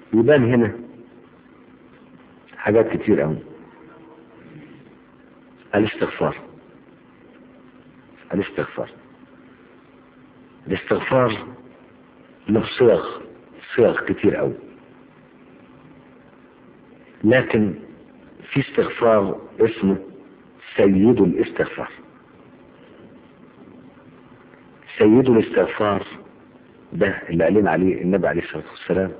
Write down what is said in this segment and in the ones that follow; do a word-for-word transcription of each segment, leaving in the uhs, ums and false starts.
يبان هنا حاجات كتير قوي. الاستغفار الاستغفار الاستغفار له صيغ صيغ كتير قوي، لكن في استغفار اسمه سيد الاستغفار. سيد الاستغفار ده اللي قالين عليه النبي عليه الصلاة والسلام،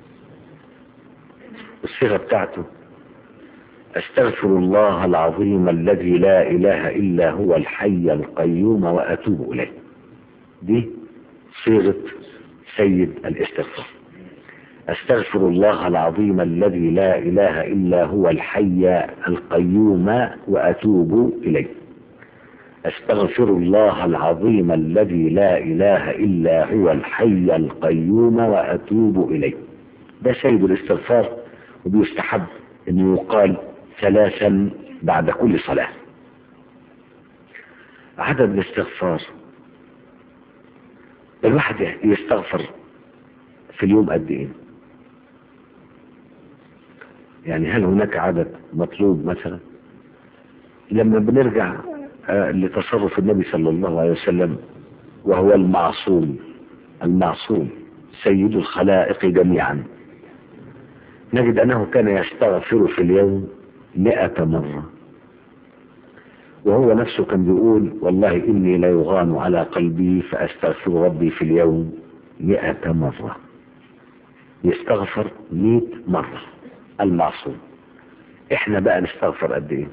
الصيغة بتاعته استغفر الله العظيم الذي لا اله الا هو الحي القيوم واتوب اليه. دي صيغة سيد الاستغفار. استغفر الله العظيم الذي لا اله الا هو الحي القيوم واتوب اليه. استغفر الله العظيم الذي لا اله الا هو الحي القيوم واتوب اليه. ده سيد الاستغفار، وبيستحب انه يقال ثلاثا بعد كل صلاة. عدد الاستغفار، الواحد يستغفر في اليوم قد ايه؟ يعني هل هناك عدد مطلوب مثلا؟ لما بنرجع آه لتصرف النبي صلى الله عليه وسلم، وهو المعصوم المعصوم سيد الخلائق جميعا، نجد انه كان يستغفر في اليوم مئة مرة، وهو نفسه كان بيقول والله اني لا يغان على قلبي فاستغفر ربي في اليوم مئة مرة. يستغفر مئة مرة المعصوم. احنا بقى نستغفر قد ايه؟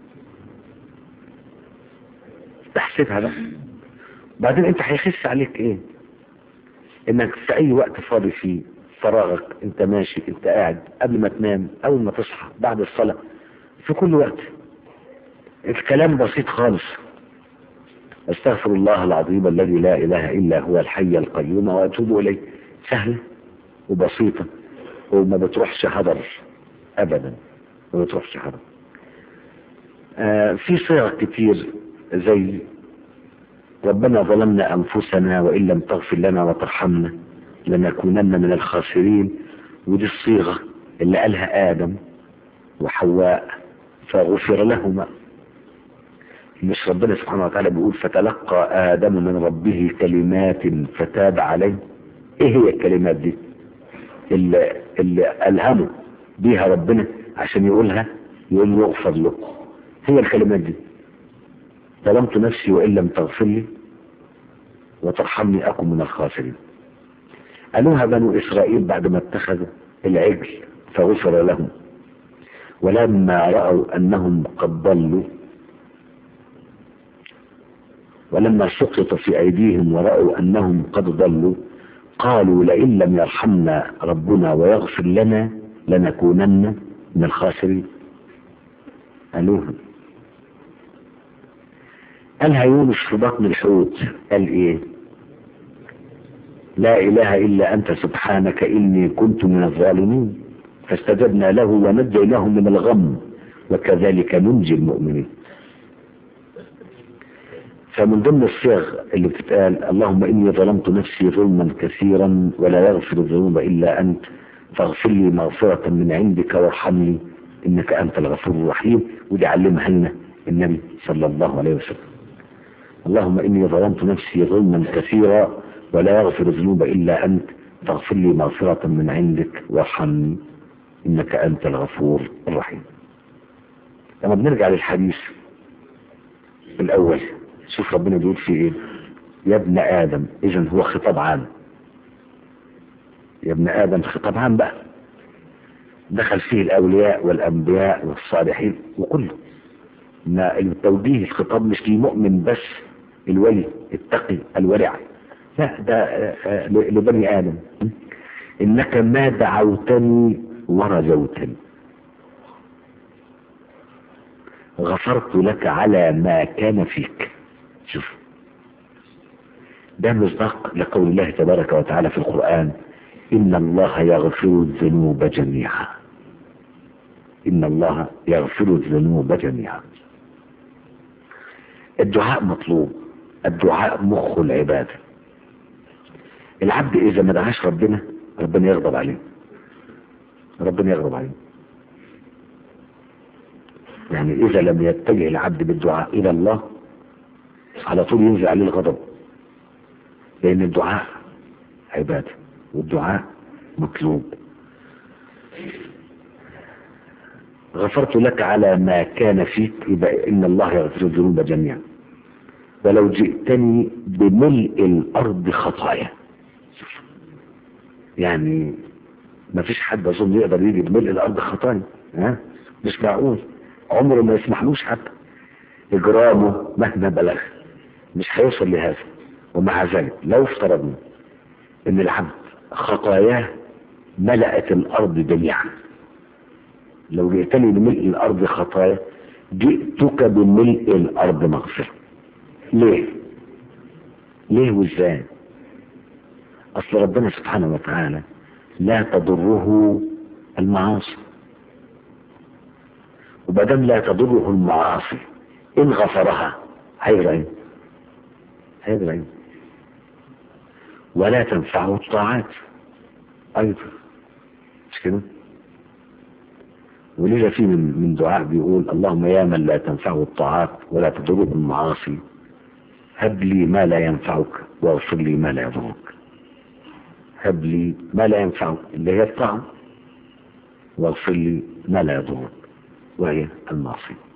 تحسبها بقى. بعدين انت هيخس عليك ايه؟ انك في اي وقت فاضي فيه، فراغك، انت ماشي، انت قاعد، قبل ما تنام، اول ما تصحى، بعد الصلاة، في كل وقت. الكلام بسيط خالص. استغفر الله العظيم الذي لا اله الا هو الحي القيوم واتوب اليه. سهلة وبسيطة وما بتروحش هدر ابدا، ما بتروحش هدر. آه في صيغ كتير زي ربنا ظلمنا انفسنا وان لم تغفر لنا وترحمنا لنكونن من الخاسرين. ودي الصيغة اللي قالها آدم وحواء فغفر لهما. مش ربنا سبحانه وتعالى بيقول فتلقى آدم من ربه كلمات فتاب عليه؟ ايه هي الكلمات دي اللي, اللي ألهمه بيها ربنا عشان يقولها؟ يقول يغفر له. هي الكلمات دي: ظلمت نفسي وإن لم تغفر لي وترحمني أكن من الخاسرين. قالوها بنو إسرائيل بعد ما اتخذوا العجل فغفر لهم. ولما رأوا أنهم قد ضلوا، ولما سقط في أيديهم ورأوا أنهم قد ضلوا، قالوا لئن لم يرحمنا ربنا ويغفر لنا لنكونن من الخاسرين. قالوها. قالها يونس في بطن الحوت، قال ايه؟ لا اله الا انت سبحانك اني كنت من الظالمين فاستجبنا له ونجيناه من الغم وكذلك ننجي المؤمنين. فمن ضمن الصيغ اللي بتتقال: اللهم اني ظلمت نفسي ظلما كثيرا ولا يغفر الذنوب الا انت فاغفر لي مغفرة من عندك وارحمني انك انت الغفور الرحيم. ودي علمها لنا النبي صلى الله عليه وسلم. اللهم اني ظلمت نفسي ظلما كثيرا ولا يغفر الذنوب الا انت فاغفر لي مغفرة من عندك وارحمني انك انت الغفور الرحيم. لما بنرجع للحديث الاول، شوف ربنا بيقول فيه ايه: يا ابن ادم. اذن هو خطاب عام. يا ابن ادم خطاب عام بقى، دخل فيه الاولياء والانبياء والصالحين وكله. ان التوجيه الخطاب مش للمؤمن بس، الولي التقي الورع، لا، ده لبني ادم. انك ما دعوتني ورجوتني غفرت لك على ما كان فيك. شوف، ده مصداق لقول الله تبارك وتعالى في القرآن: إن الله يغفر الذنوب جميعا. إن الله يغفر الذنوب جميعا. الدعاء مطلوب. الدعاء مخ العبادة. العبد إذا ما دعاش ربنا، ربنا يغضب عليه. ربنا يغضب عليه. يعني إذا لم يتجه العبد بالدعاء إلى الله على طول ينزل عليه الغضب، لأن الدعاء عبادة والدعاء مطلوب. غفرت لك على ما كان فيك، يبقى إن الله يغفر الذنوب جميعا، ولو جئتني بملء الأرض خطايا. يعني ما فيش حد أظن يقدر يجي بملء الأرض خطايا، ها؟ مش معقول، عمره ما يسمحلوش حتى إجرامه مهما بلغ مش هيوصل لهذا. ومع ذلك لو افترضنا إن العبد خطاياه ملأت الأرض جميعا، لو جئتني بملء الأرض خطايا جئتك بملء الأرض مغفرة. ليه؟ ليه وإزاي؟ أصل ربنا سبحانه وتعالى لا تضره المعاصي، وبدم لا تضره المعاصي إن غفرها هيغفر إيه؟ هيغفر إيه؟ ولا تنفعه الطاعات أيضا، مش كده؟ ولذا في من من دعاء بيقول اللهم يا من لا تنفعه الطاعات ولا تضره المعاصي هب لي ما لا ينفعك واغفر لي ما لا يضرك. هب لي ما لا ينفعك اللي هي الطاعة، واغفر لي ما لا يضرك وهي المعصية.